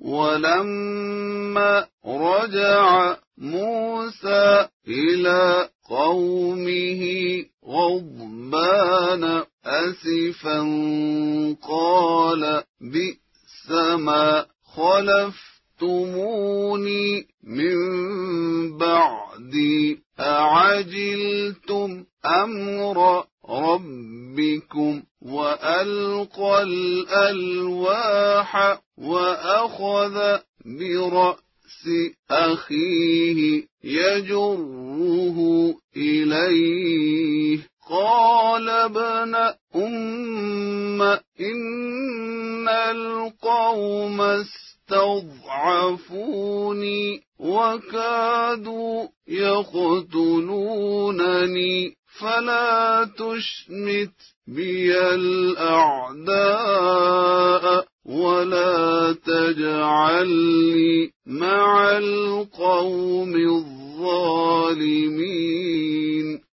ولما رجع موسى إلى قومه غضبان أسفا قال بئس ما خلفتموني من بعدي أعجلتم أمر ربكم وألقى الألواح وأخذ برأس أخيه يجره إليه قال ابن إن القوم استضعفوني وكادوا يقتلونني فلا تشمت بي الأعداء ولا تجعلني مع القوم الظالمين